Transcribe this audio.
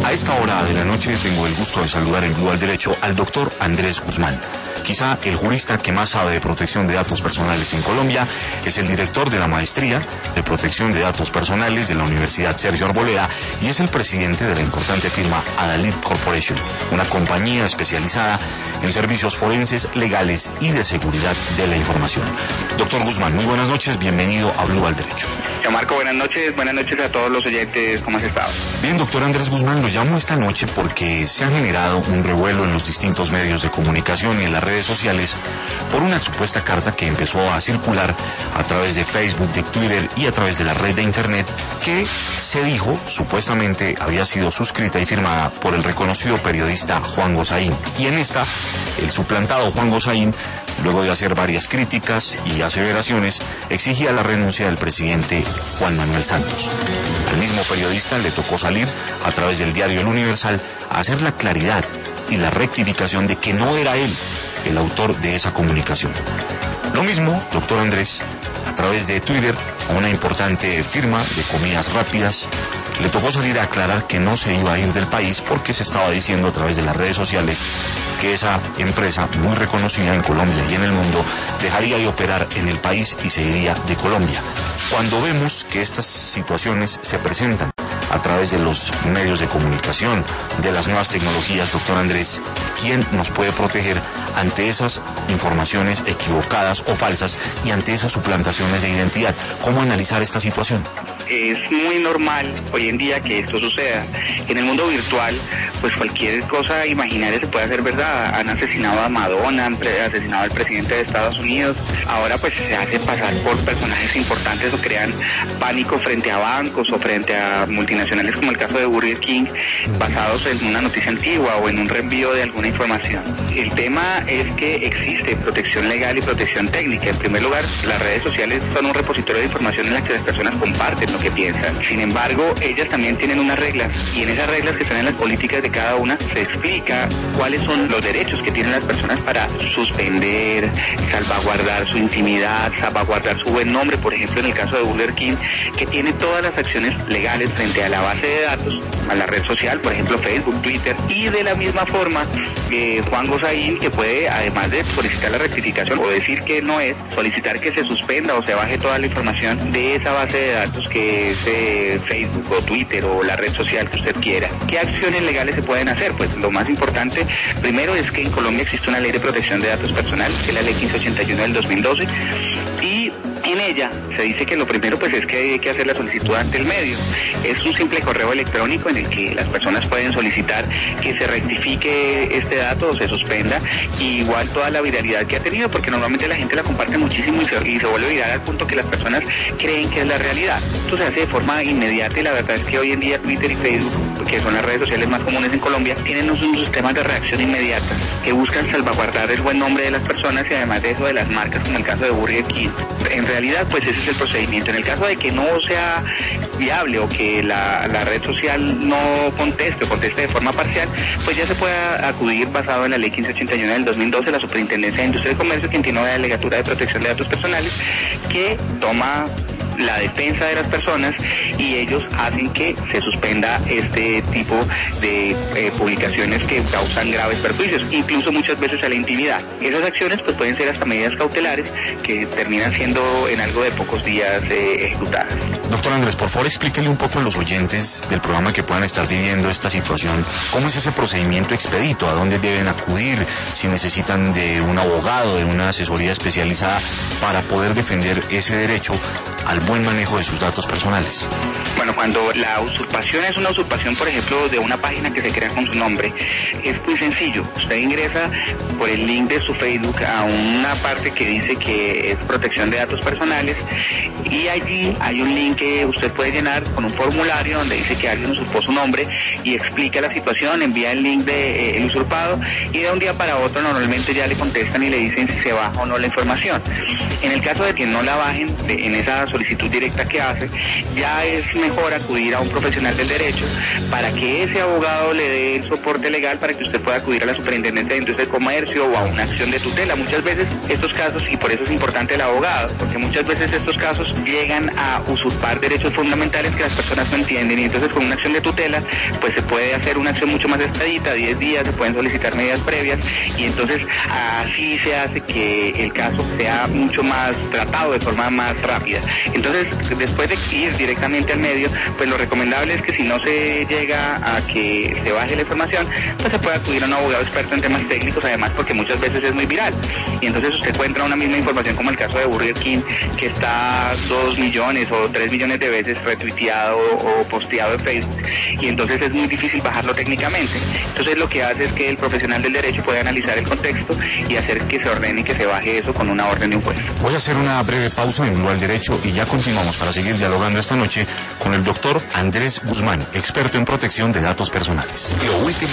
A esta hora de la noche tengo el gusto de saludar en Blue al Derecho al doctor Andrés Guzmán. Quizá el jurista que más sabe de protección de datos personales en Colombia. Es el director de la Maestría de Protección de Datos Personales de la Universidad Sergio Arboleda y es el presidente de la importante firma Adalid Corporation, una compañía especializada en servicios forenses, legales y de seguridad de la información. Doctor Guzmán, muy buenas noches, bienvenido a Blue al Derecho. Marco, buenas noches a todos los oyentes, ¿cómo has estado? Bien, doctor Andrés Guzmán, lo llamo esta noche porque se ha generado un revuelo en los distintos medios de comunicación y en las redes sociales por una supuesta carta que empezó a circular a través de Facebook, de Twitter y a través de la red de Internet que se dijo supuestamente había sido suscrita y firmada por el reconocido periodista Juan Gosaín. Y en esta, el suplantado Juan Gosaín, luego de hacer varias críticas y aseveraciones, exigía la renuncia del presidente Juan Manuel Santos. Al mismo periodista le tocó salir a través del diario El Universal a hacer la claridad y la rectificación de que no era él el autor de esa comunicación. Lo mismo, doctor Andrés, a través de Twitter, a una importante firma de comidas rápidas, le tocó salir a aclarar que no se iba a ir del país porque se estaba diciendo a través de las redes sociales que esa empresa muy reconocida en Colombia y en el mundo dejaría de operar en el país y se iría de Colombia. Cuando vemos que estas situaciones se presentan a través de los medios de comunicación, de las nuevas tecnologías, doctor Andrés, ¿quién nos puede proteger ante esas informaciones equivocadas o falsas y ante esas suplantaciones de identidad? ¿Cómo analizar esta situación? Es muy normal hoy en día que esto suceda. En el mundo virtual, pues cualquier cosa imaginaria se puede hacer verdad. Han asesinado a Madonna, han asesinado al presidente de Estados Unidos. Ahora pues se hacen pasar por personajes importantes o crean pánico frente a bancos o frente a multinacionales como el caso de Burger King, basados en una noticia antigua o en un reenvío de alguna información. El tema es que existe protección legal y protección técnica. En primer lugar, las redes sociales son un repositorio de información en la que las personas comparten lo que piensan. Sin embargo, ellas también tienen unas reglas y en esas reglas que están en las políticas de cada una se explica cuáles son los derechos que tienen las personas para suspender, salvaguardar su intimidad, salvaguardar su buen nombre. Por ejemplo, en el caso de Burger King, que tiene todas las acciones legales frente a la base de datos, a la red social, por ejemplo Facebook, Twitter, y de la misma forma Juan Gosaín, que puede, además de solicitar la rectificación o decir que no es, solicitar que se suspenda o se baje toda la información de esa base de datos que es Facebook o Twitter o la red social que usted quiera. ¿Qué acciones legales se pueden hacer? Pues lo más importante, primero, es que en Colombia existe una ley de protección de datos personales, que es la ley 1581 del 2012, y en ella se dice que lo primero pues es que hay que hacer la solicitud ante el medio. Es un simple correo electrónico en el que las personas pueden solicitar que se rectifique este dato o se suspenda, y igual toda la viralidad que ha tenido, porque normalmente la gente la comparte muchísimo y se vuelve viral al punto que las personas creen que es la realidad. Esto se hace de forma inmediata y la verdad es que hoy en día Twitter y Facebook, que son las redes sociales más comunes en Colombia, tienen unos sistemas de reacción inmediata que buscan salvaguardar el buen nombre de las personas y además de eso de las marcas, como el caso de Burger King. En realidad, pues ese es el procedimiento. En el caso de que no sea viable o que la red social no conteste o conteste de forma parcial, pues ya se puede acudir basado en la ley 1581 del 2012, la Superintendencia de Industria y Comercio, quien tiene una delegatura de protección de datos personales que toma la defensa de las personas y ellos hacen que se suspenda este tipo de publicaciones que causan graves perjuicios, incluso muchas veces a la intimidad. Esas acciones pues pueden ser hasta medidas cautelares que terminan siendo en algo de pocos días ejecutadas. Doctor Andrés, por favor explíquele un poco a los oyentes del programa que puedan estar viviendo esta situación, ¿cómo es ese procedimiento expedito? ¿A dónde deben acudir? Si necesitan de un abogado, de una asesoría especializada para poder defender ese derecho al buen manejo de sus datos personales. Bueno, cuando la usurpación es una usurpación, por ejemplo, de una página que se crea con su nombre, es muy sencillo. Usted ingresa por el link de su Facebook a una parte que dice que es protección de datos personales y allí hay un link que usted puede llenar con un formulario donde dice que alguien usurpó su nombre y explica la situación, envía el link de el usurpado y de un día para otro normalmente ya le contestan y le dicen si se baja o no la información. En el caso de que no la bajen en esa solicitud directa que hace, ya es mejor acudir a un profesional del derecho para que ese abogado le dé el soporte legal para que usted pueda acudir a la Superintendencia de Industria y Comercio o a una acción de tutela. Muchas veces estos casos, y por eso es importante el abogado, porque muchas veces estos casos llegan a usurpar derechos fundamentales que las personas no entienden, y entonces con una acción de tutela pues se puede hacer una acción mucho más expedita, 10 días, se pueden solicitar medidas previas, y entonces así se hace que el caso sea mucho más tratado de forma más rápida. Entonces, después de ir directamente al medio, pues lo recomendable es que si no se llega a que se baje la información, pues se puede acudir a un abogado experto en temas técnicos, además porque muchas veces es muy viral, y entonces usted encuentra una misma información como el caso de Burger King, que está 2 millones o 3 millones de veces retuiteado o posteado en Facebook, y entonces es muy difícil bajarlo técnicamente. Entonces lo que hace es que el profesional del derecho puede analizar el contexto y hacer que se ordene y que se baje eso con una orden de un juez. Voy a hacer una breve pausa en Blue al Derecho y ya continuamos para seguir dialogando esta noche con el doctor Andrés Guzmán, experto en protección de datos personales. Lo último